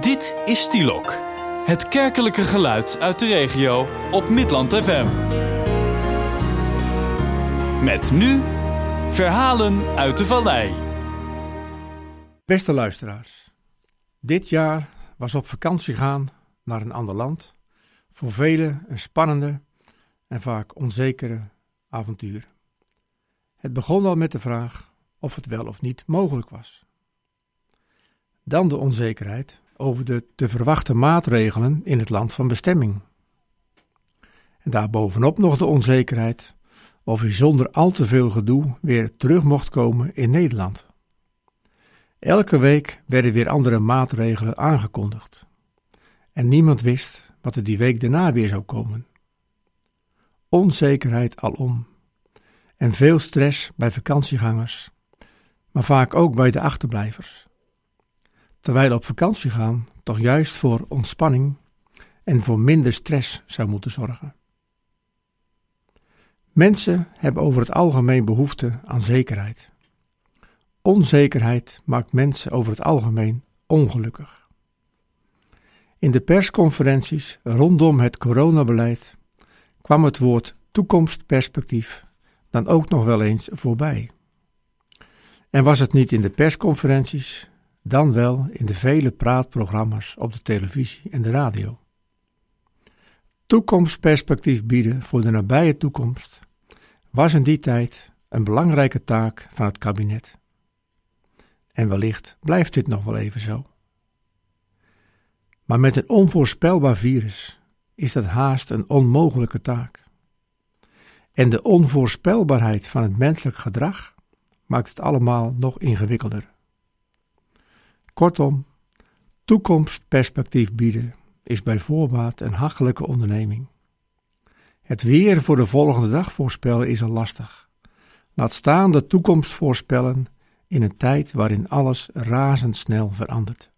Dit is Stielok, het kerkelijke geluid uit de regio op Midland FM. Met nu verhalen uit de vallei. Beste luisteraars, dit jaar was op vakantie gaan naar een ander land voor velen een spannende en vaak onzekere avontuur. Het begon al met de vraag of het wel of niet mogelijk was. Dan de onzekerheid over de te verwachten maatregelen in het land van bestemming. En daarbovenop nog de onzekerheid of hij zonder al te veel gedoe weer terug mocht komen in Nederland. Elke week werden weer andere maatregelen aangekondigd. En niemand wist wat er die week daarna weer zou komen. Onzekerheid alom. En veel stress bij vakantiegangers, maar vaak ook bij de achterblijvers. Terwijl op vakantie gaan toch juist voor ontspanning en voor minder stress zou moeten zorgen. Mensen hebben over het algemeen behoefte aan zekerheid. Onzekerheid maakt mensen over het algemeen ongelukkig. In de persconferenties rondom het coronabeleid kwam het woord toekomstperspectief dan ook nog wel eens voorbij. En was het niet in de persconferenties, dan wel in de vele praatprogramma's op de televisie en de radio. Toekomstperspectief bieden voor de nabije toekomst was in die tijd een belangrijke taak van het kabinet. En wellicht blijft dit nog wel even zo. Maar met een onvoorspelbaar virus is dat haast een onmogelijke taak. En de onvoorspelbaarheid van het menselijk gedrag maakt het allemaal nog ingewikkelder. Kortom, toekomstperspectief bieden is bij voorbaat een hachelijke onderneming. Het weer voor de volgende dag voorspellen is al lastig. Laat staan de toekomst voorspellen in een tijd waarin alles razendsnel verandert.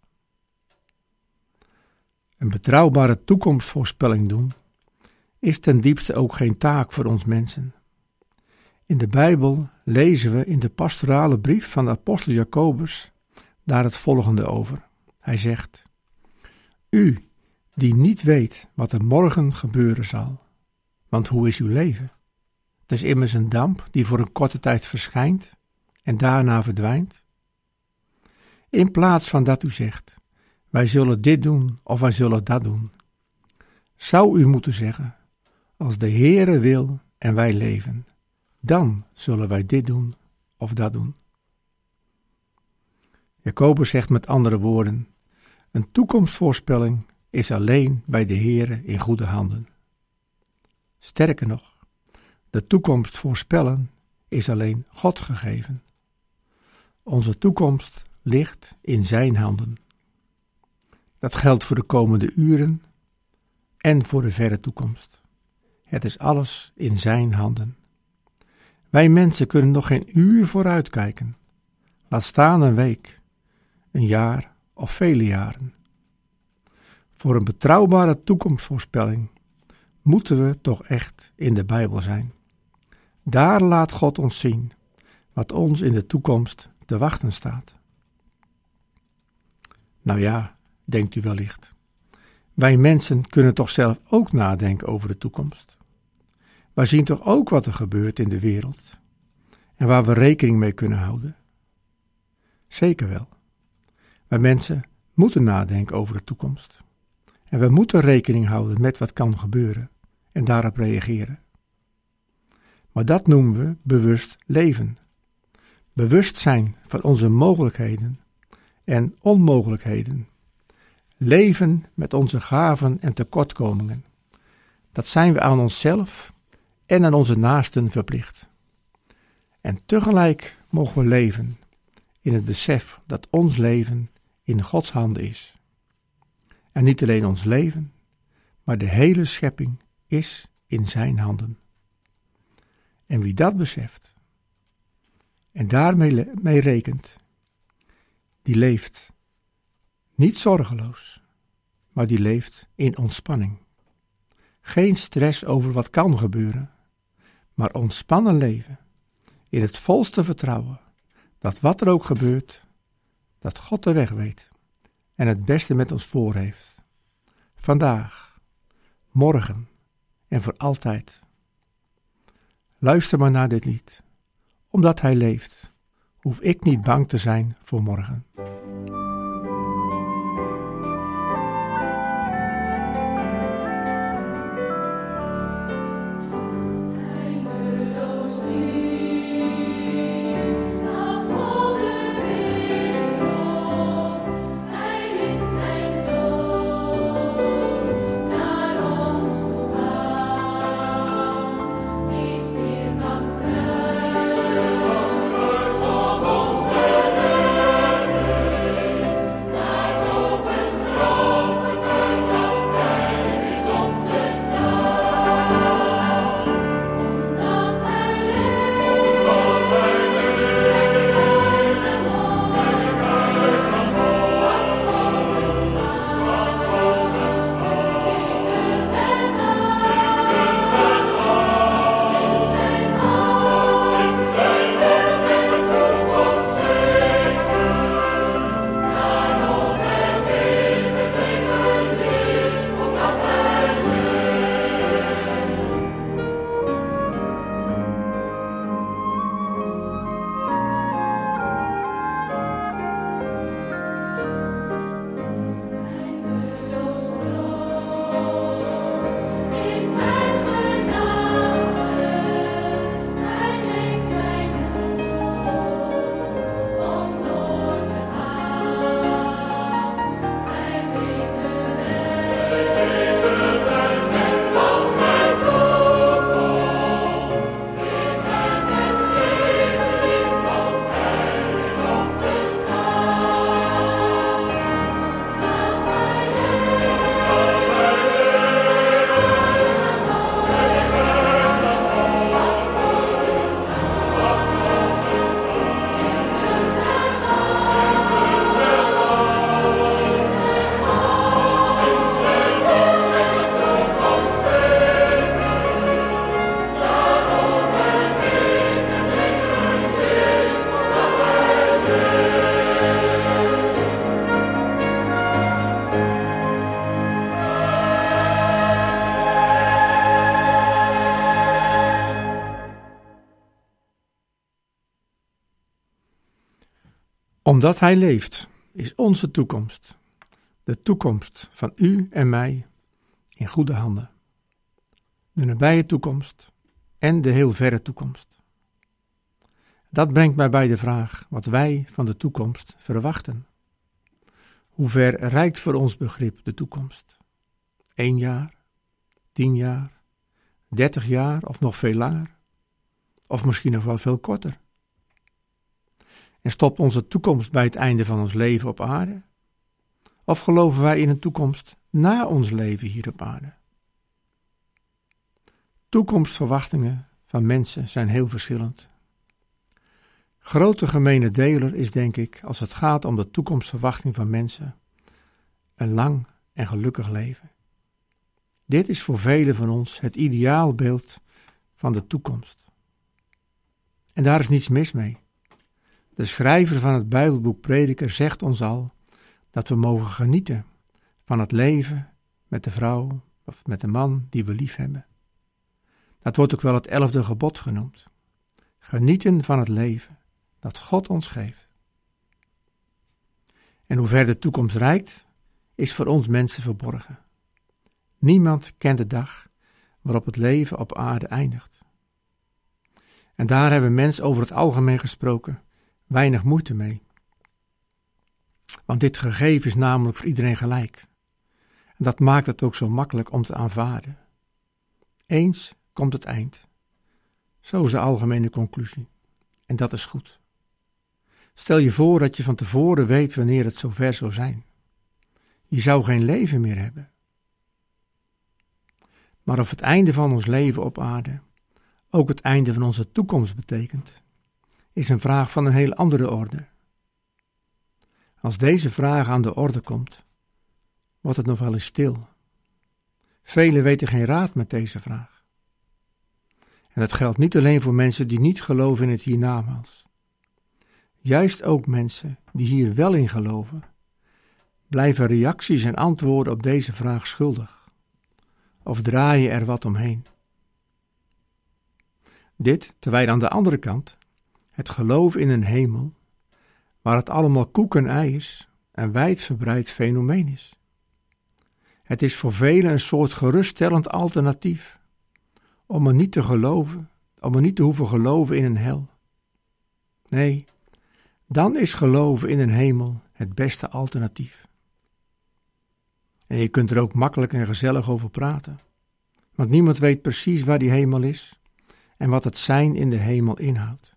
Een betrouwbare toekomstvoorspelling doen is ten diepste ook geen taak voor ons mensen. In de Bijbel lezen we in de pastorale brief van de apostel Jacobus daar het volgende over. Hij zegt: U die niet weet wat er morgen gebeuren zal, want hoe is uw leven? Het is immers een damp die voor een korte tijd verschijnt en daarna verdwijnt. In plaats van dat u zegt, wij zullen dit doen of wij zullen dat doen, zou u moeten zeggen, als de Heere wil en wij leven, dan zullen wij dit doen of dat doen. Jacobus zegt met andere woorden, een toekomstvoorspelling is alleen bij de Heere in goede handen. Sterker nog, de toekomst voorspellen is alleen God gegeven. Onze toekomst ligt in zijn handen. Dat geldt voor de komende uren en voor de verre toekomst. Het is alles in zijn handen. Wij mensen kunnen nog geen uur vooruitkijken. Laat staan een week, een jaar of vele jaren. Voor een betrouwbare toekomstvoorspelling moeten we toch echt in de Bijbel zijn. Daar laat God ons zien wat ons in de toekomst te wachten staat. Nou ja, denkt u wellicht. Wij mensen kunnen toch zelf ook nadenken over de toekomst. Wij zien toch ook wat er gebeurt in de wereld en waar we rekening mee kunnen houden. Zeker wel. Wij mensen moeten nadenken over de toekomst. En we moeten rekening houden met wat kan gebeuren en daarop reageren. Maar dat noemen we bewust leven. Bewust zijn van onze mogelijkheden en onmogelijkheden. Leven met onze gaven en tekortkomingen. Dat zijn we aan onszelf en aan onze naasten verplicht. En tegelijk mogen we leven in het besef dat ons leven in Gods handen is. En niet alleen ons leven, maar de hele schepping is in zijn handen. En wie dat beseft en daarmee rekent, die leeft niet zorgeloos, maar die leeft in ontspanning. Geen stress over wat kan gebeuren, maar ontspannen leven in het volste vertrouwen dat wat er ook gebeurt, dat God de weg weet en het beste met ons voor heeft. Vandaag, morgen en voor altijd. Luister maar naar dit lied. Omdat Hij leeft, hoef ik niet bang te zijn voor morgen. Omdat Hij leeft, is onze toekomst, de toekomst van u en mij, in goede handen. De nabije toekomst en de heel verre toekomst. Dat brengt mij bij de vraag wat wij van de toekomst verwachten. Hoe ver reikt voor ons begrip de toekomst? 1 jaar, 10 jaar, 30 jaar of nog veel langer? Of misschien nog wel veel korter? En stopt onze toekomst bij het einde van ons leven op aarde? Of geloven wij in een toekomst na ons leven hier op aarde? Toekomstverwachtingen van mensen zijn heel verschillend. Grote gemene deler is, denk ik, als het gaat om de toekomstverwachting van mensen, een lang en gelukkig leven. Dit is voor velen van ons het ideaalbeeld van de toekomst. En daar is niets mis mee. De schrijver van het Bijbelboek Prediker zegt ons al dat we mogen genieten van het leven met de vrouw of met de man die we lief hebben. Dat wordt ook wel het 11e gebod genoemd. Genieten van het leven dat God ons geeft. En hoe ver de toekomst reikt, is voor ons mensen verborgen. Niemand kent de dag waarop het leven op aarde eindigt. En daar hebben mensen over het algemeen gesproken weinig moeite mee. Want dit gegeven is namelijk voor iedereen gelijk. En dat maakt het ook zo makkelijk om te aanvaarden. Eens komt het eind. Zo is de algemene conclusie. En dat is goed. Stel je voor dat je van tevoren weet wanneer het zover zou zijn. Je zou geen leven meer hebben. Maar of het einde van ons leven op aarde ook het einde van onze toekomst betekent, is een vraag van een heel andere orde. Als deze vraag aan de orde komt, wordt het nog wel eens stil. Velen weten geen raad met deze vraag. En dat geldt niet alleen voor mensen die niet geloven in het hiernamaals. Juist ook mensen die hier wel in geloven, Blijven reacties en antwoorden op deze vraag schuldig? Of draai je er wat omheen? Dit terwijl aan de andere kant het geloof in een hemel, waar het allemaal koek en ei is, een wijdverbreid fenomeen is. Het is voor velen een soort geruststellend alternatief, om er niet te hoeven geloven in een hel. Nee, dan is geloven in een hemel het beste alternatief. En je kunt er ook makkelijk en gezellig over praten, want niemand weet precies waar die hemel is en wat het zijn in de hemel inhoudt.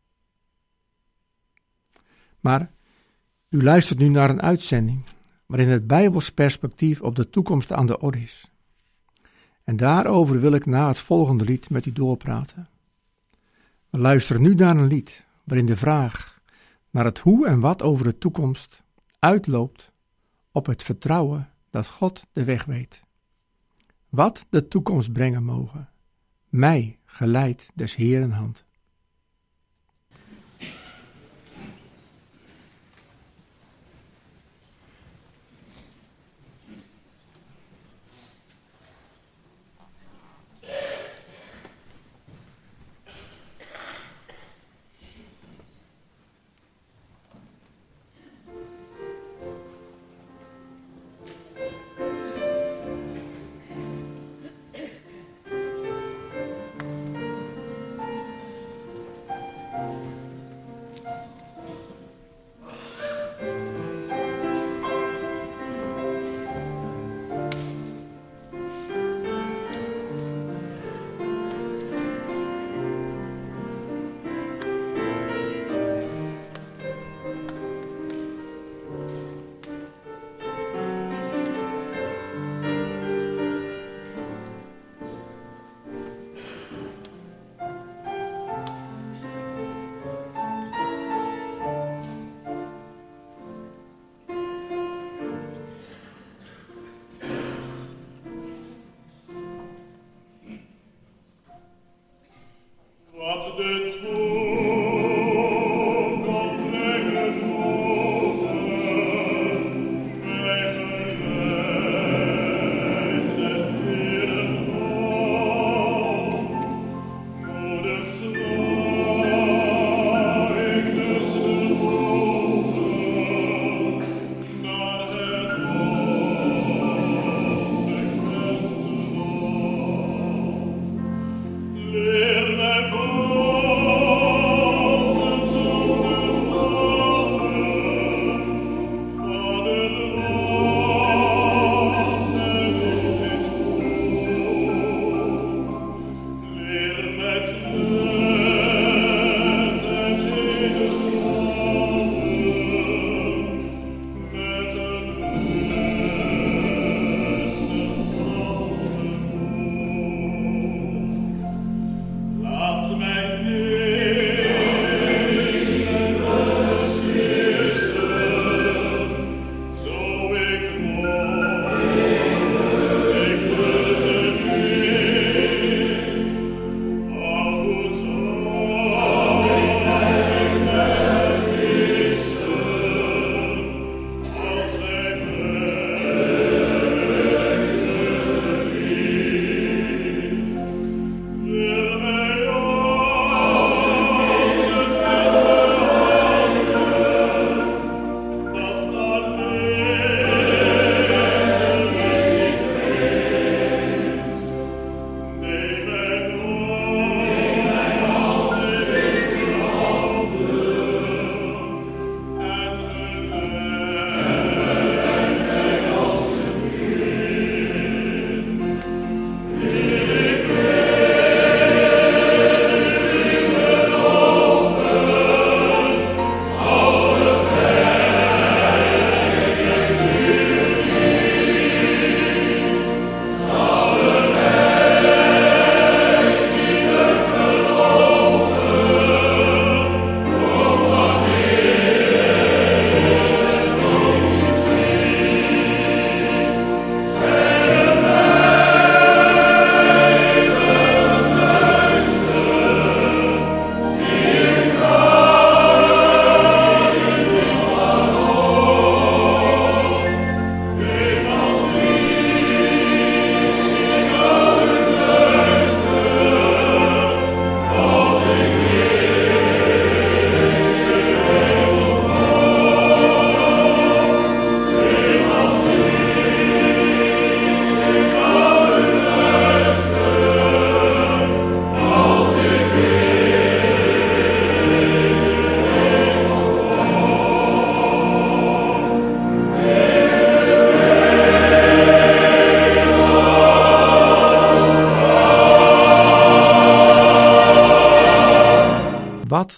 Maar u luistert nu naar een uitzending waarin het Bijbels perspectief op de toekomst aan de orde is. En daarover wil ik na het volgende lied met u doorpraten. We luisteren nu naar een lied waarin de vraag naar het hoe en wat over de toekomst uitloopt op het vertrouwen dat God de weg weet. Wat de toekomst brengen mogen, mij geleid des Heeren hand. Wat de leer mij voor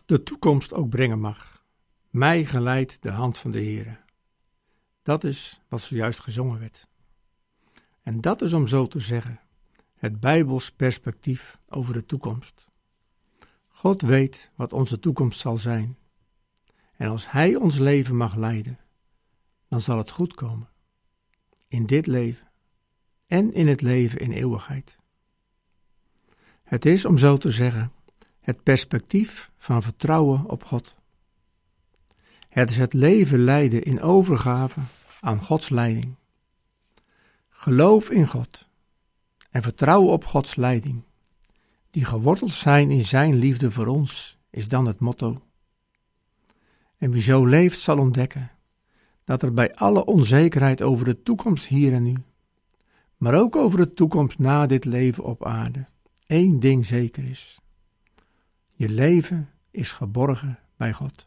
de toekomst ook brengen mag. Mij geleidt de hand van de Heere. Dat is wat zojuist gezongen werd. En dat is, om zo te zeggen, het Bijbels perspectief over de toekomst. God weet wat onze toekomst zal zijn. En als Hij ons leven mag leiden, dan zal het goed komen. In dit leven en in het leven in eeuwigheid. Het is, om zo te zeggen, het perspectief van vertrouwen op God. Het is het leven leiden in overgave aan Gods leiding. Geloof in God en vertrouwen op Gods leiding, die geworteld zijn in zijn liefde voor ons, is dan het motto. En wie zo leeft zal ontdekken dat er bij alle onzekerheid over de toekomst hier en nu, maar ook over de toekomst na dit leven op aarde, één ding zeker is. Je leven is geborgen bij God.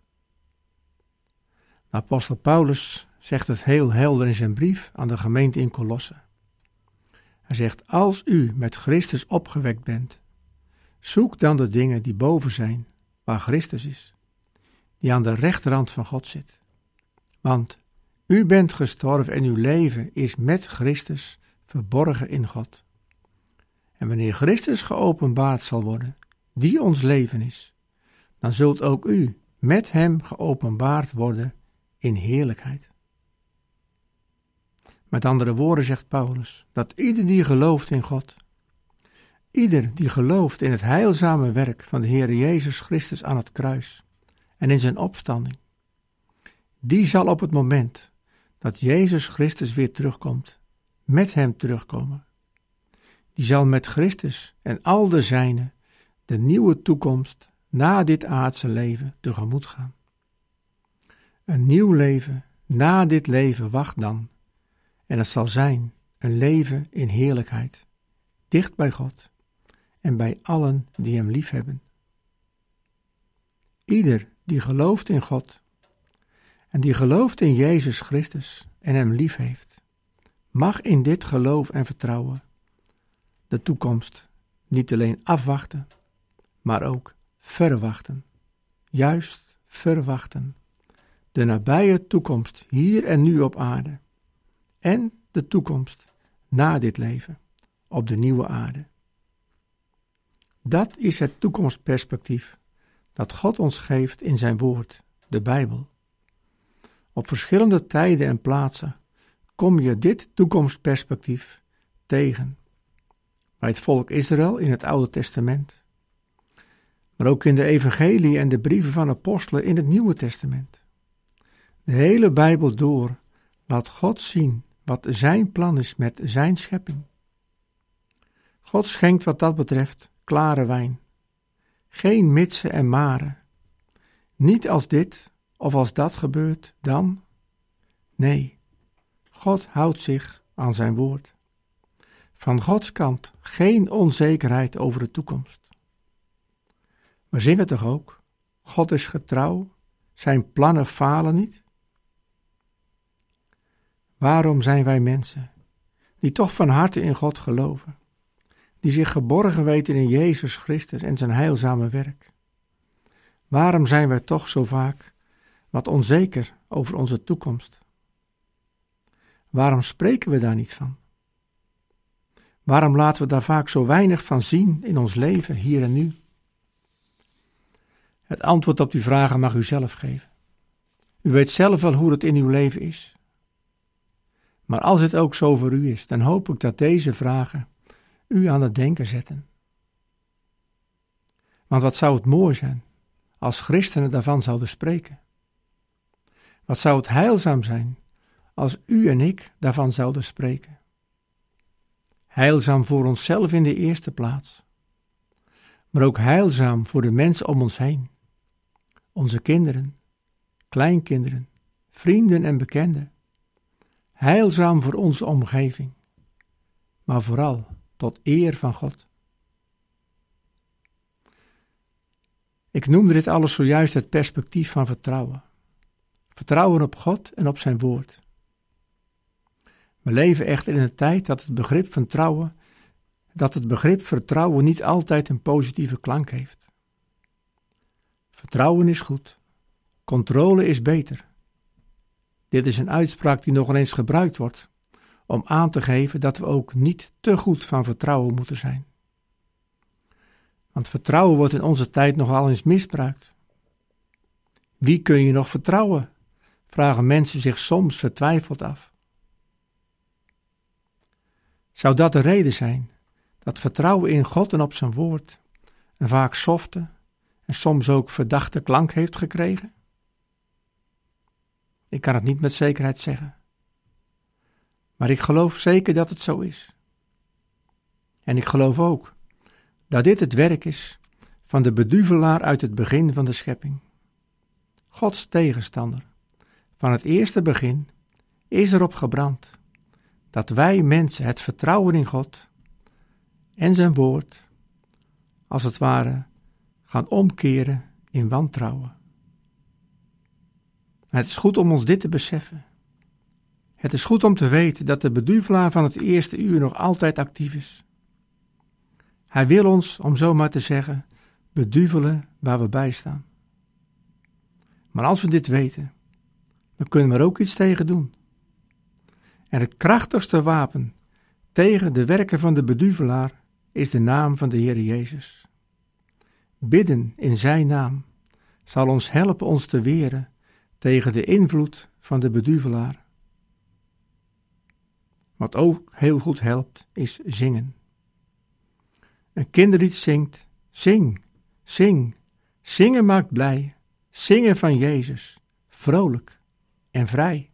De apostel Paulus zegt het heel helder in zijn brief aan de gemeente in Colosse. Hij zegt, als u met Christus opgewekt bent, zoek dan de dingen die boven zijn, waar Christus is, die aan de rechterhand van God zit. Want u bent gestorven en uw leven is met Christus verborgen in God. En wanneer Christus geopenbaard zal worden, die ons leven is, dan zult ook u met hem geopenbaard worden in heerlijkheid. Met andere woorden zegt Paulus, dat ieder die gelooft in God, ieder die gelooft in het heilzame werk van de Heer Jezus Christus aan het kruis en in zijn opstanding, die zal op het moment dat Jezus Christus weer terugkomt, met hem terugkomen. Die zal met Christus en al de zijnen de nieuwe toekomst na dit aardse leven tegemoet gaan. Een nieuw leven na dit leven wacht dan, en het zal zijn een leven in heerlijkheid, dicht bij God en bij allen die hem liefhebben. Ieder die gelooft in God en die gelooft in Jezus Christus en hem liefheeft, mag in dit geloof en vertrouwen de toekomst niet alleen afwachten, maar ook verwachten. Juist verwachten. De nabije toekomst hier en nu op aarde. En de toekomst na dit leven op de nieuwe aarde. Dat is het toekomstperspectief dat God ons geeft in zijn woord, de Bijbel. Op verschillende tijden en plaatsen kom je dit toekomstperspectief tegen. Bij het volk Israël in het Oude Testament. Maar ook in de evangelie en de brieven van apostelen in het Nieuwe Testament. De hele Bijbel door laat God zien wat zijn plan is met zijn schepping. God schenkt wat dat betreft klare wijn. Geen mitsen en maren. Niet als dit of als dat gebeurt, dan. Nee, God houdt zich aan zijn woord. Van Gods kant geen onzekerheid over de toekomst. We zingen toch ook, God is getrouw, zijn plannen falen niet? Waarom zijn wij mensen, die toch van harte in God geloven, die zich geborgen weten in Jezus Christus en zijn heilzame werk? Waarom zijn wij toch zo vaak wat onzeker over onze toekomst? Waarom spreken we daar niet van? Waarom laten we daar vaak zo weinig van zien in ons leven, hier en nu? Het antwoord op die vragen mag u zelf geven. U weet zelf wel hoe het in uw leven is. Maar als het ook zo voor u is, dan hoop ik dat deze vragen u aan het denken zetten. Want wat zou het mooi zijn als christenen daarvan zouden spreken? Wat zou het heilzaam zijn als u en ik daarvan zouden spreken? Heilzaam voor onszelf in de eerste plaats, maar ook heilzaam voor de mensen om ons heen. Onze kinderen, kleinkinderen, vrienden en bekenden. Heilzaam voor onze omgeving, maar vooral tot eer van God. Ik noemde dit alles zojuist het perspectief van vertrouwen. Vertrouwen op God en op zijn woord. We leven echter in een tijd dat het begrip vertrouwen niet altijd een positieve klank heeft. Vertrouwen is goed. Controle is beter. Dit is een uitspraak die nogal eens gebruikt wordt om aan te geven dat we ook niet te goed van vertrouwen moeten zijn. Want vertrouwen wordt in onze tijd nogal eens misbruikt. Wie kun je nog vertrouwen? Vragen mensen zich soms vertwijfeld af. Zou dat de reden zijn dat vertrouwen in God en op zijn woord een vaak softe en soms ook verdachte klank heeft gekregen? Ik kan het niet met zekerheid zeggen. Maar ik geloof zeker dat het zo is. En ik geloof ook dat dit het werk is van de beduvelaar uit het begin van de schepping. Gods tegenstander van het eerste begin is erop gebrand dat wij mensen het vertrouwen in God en zijn woord als het ware gaan omkeren in wantrouwen. En het is goed om ons dit te beseffen. Het is goed om te weten dat de beduvelaar van het eerste uur nog altijd actief is. Hij wil ons, om zo maar te zeggen, beduvelen waar we bij staan. Maar als we dit weten, dan kunnen we er ook iets tegen doen. En het krachtigste wapen tegen de werken van de beduvelaar is de naam van de Heer Jezus. Bidden in zijn naam zal ons helpen ons te weren tegen de invloed van de beduvelaar. Wat ook heel goed helpt, is zingen. Een kinderlied zingt, zing, zing, zingen maakt blij, zingen van Jezus, vrolijk en vrij.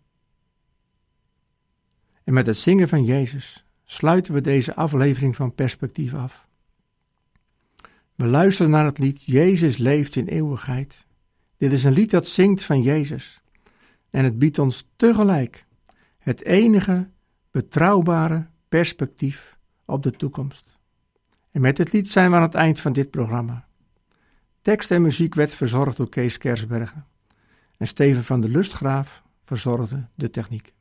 En met het zingen van Jezus sluiten we deze aflevering van Perspectief af. We luisteren naar het lied Jezus leeft in eeuwigheid. Dit is een lied dat zingt van Jezus. En het biedt ons tegelijk het enige betrouwbare perspectief op de toekomst. En met het lied zijn we aan het eind van dit programma. Tekst en muziek werd verzorgd door Kees Kersbergen. En Steven van der Lustgraaf verzorgde de techniek.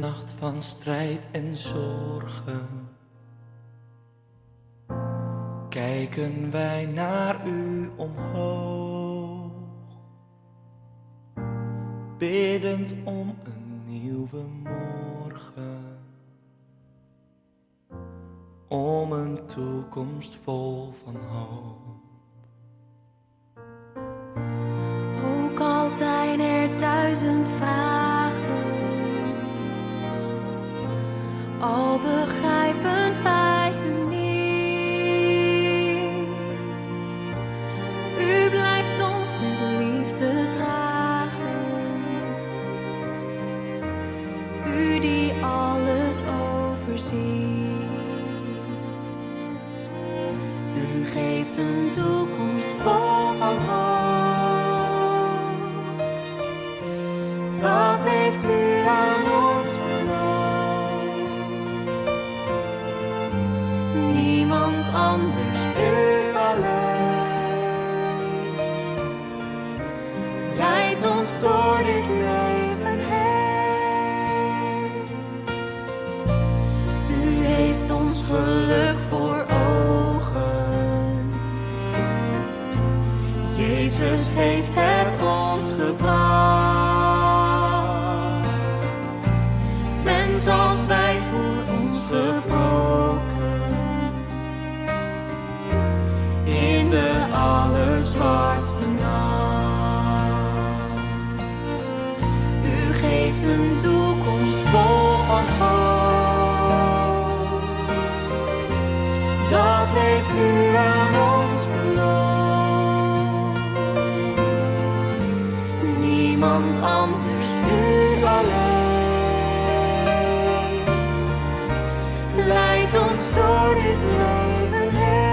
nacht van strijd en zorgen kijken wij naar u omhoog, biddend om een nieuwe morgen, om een toekomst vol van hoop. Ook al zijn er 1000 vragen, al begrijpen wij u niet. U blijft ons met liefde dragen. U die alles overziet. U geeft een toekomst vol van hoop. Dat heeft u aan ons beloofd. Niemand anders, u alleen. Leidt ons door dit leven heen. U heeft ons geluk voor ogen. Jezus heeft het ons gebracht. Mens als wij voor ons gebroken. In de allerzwartste nacht. U geeft een toekomst vol van hoop. Dat heeft u aan ons beloofd. Niemand anders, u alleen. Leidt ons door dit leven heen.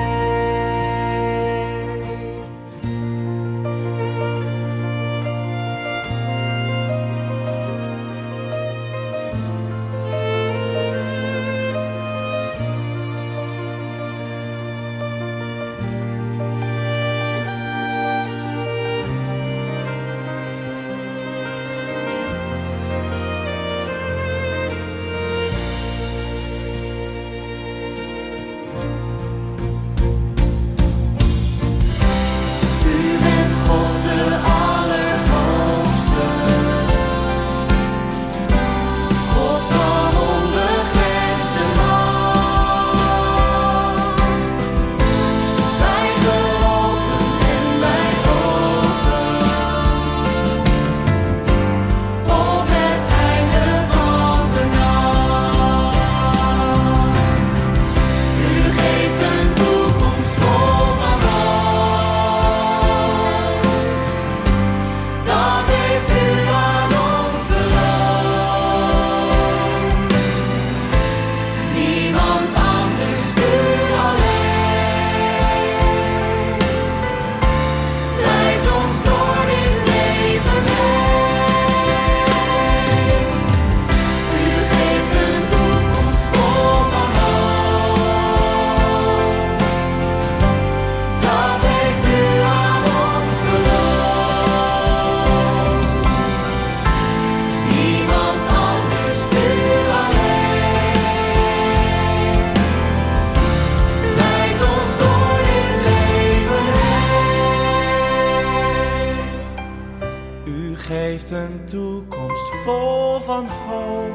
Geeft een toekomst vol van hoop.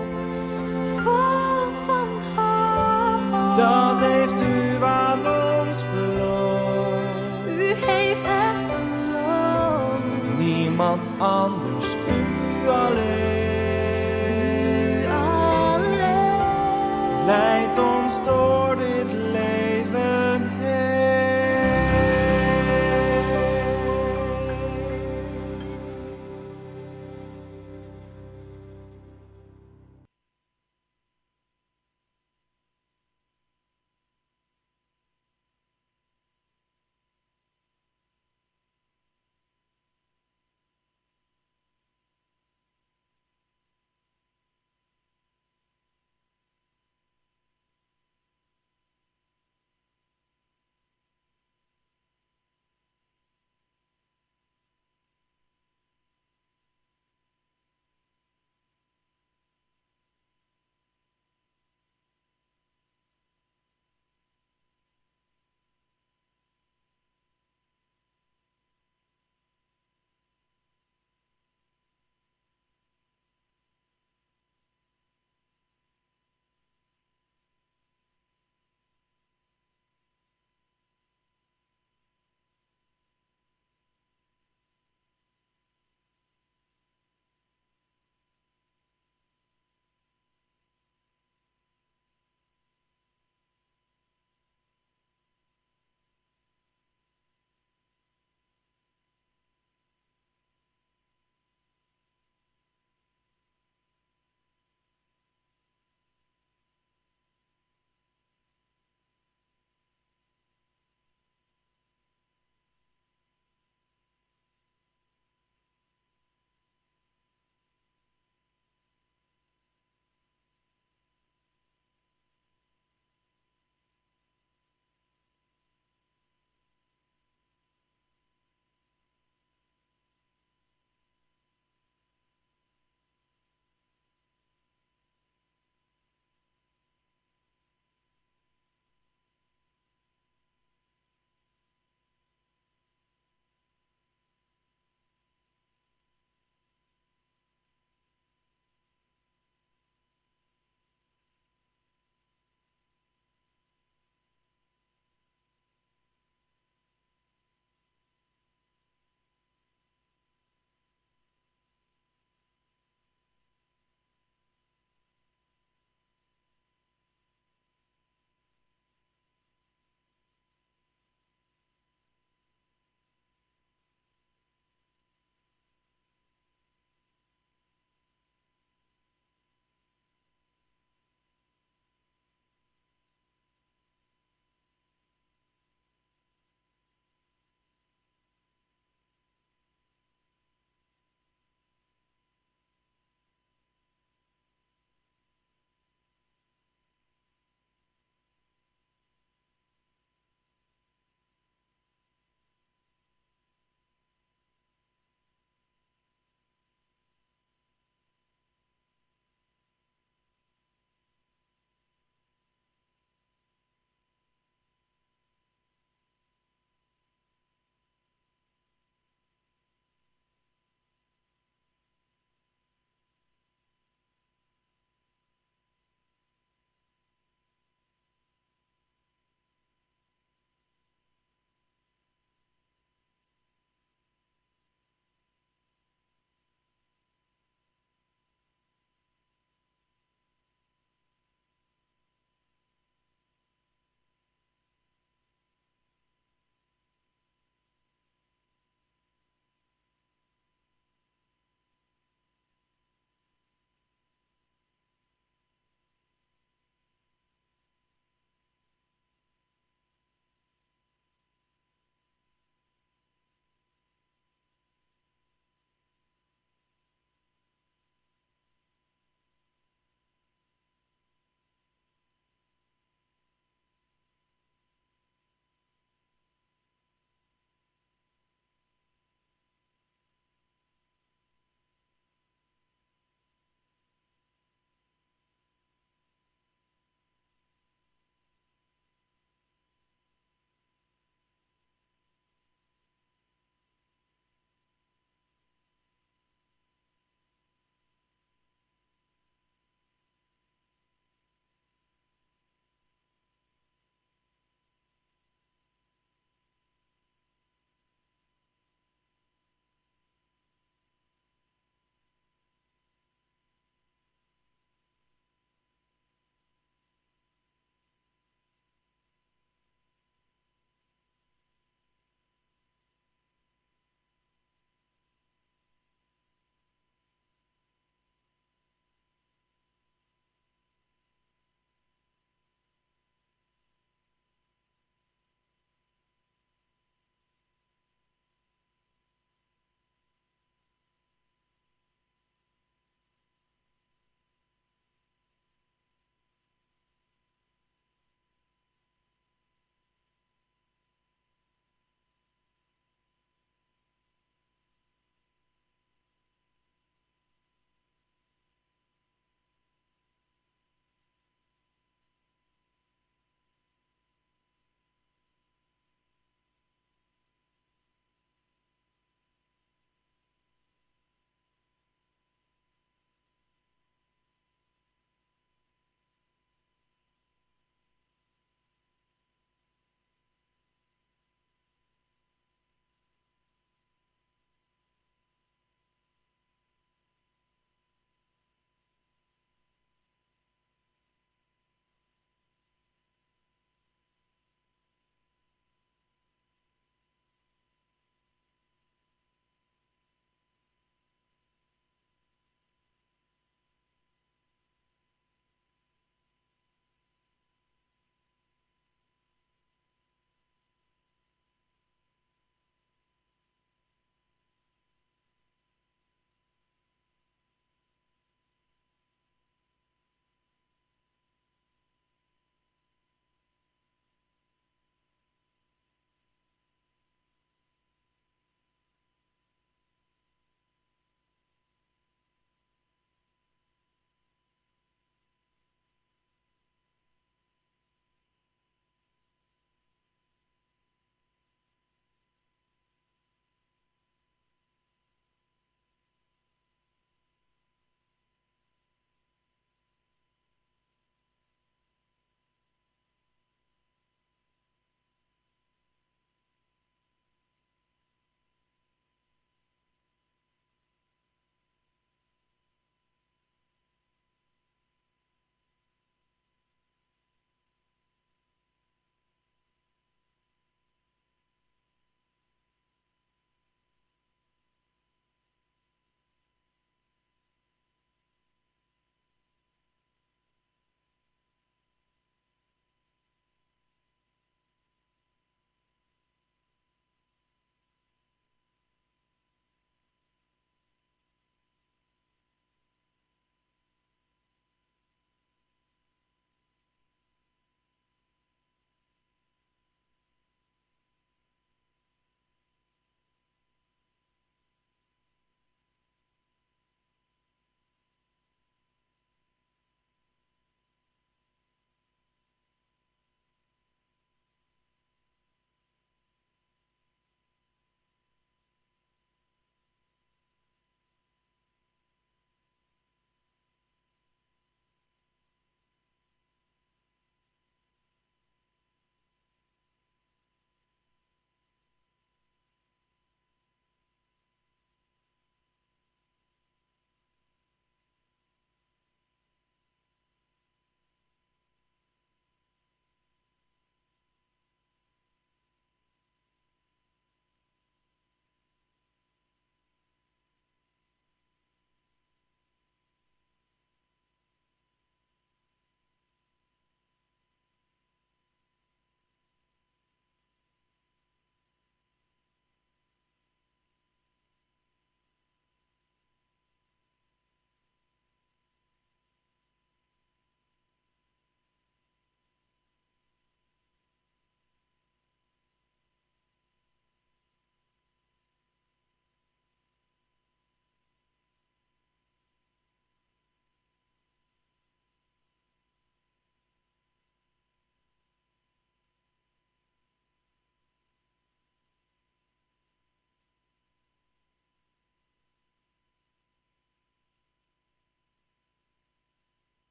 Vol van hoop. Dat heeft u aan ons beloofd. U heeft het beloofd. Niemand anders, u alleen. U alleen. Leidt ons door dit leven.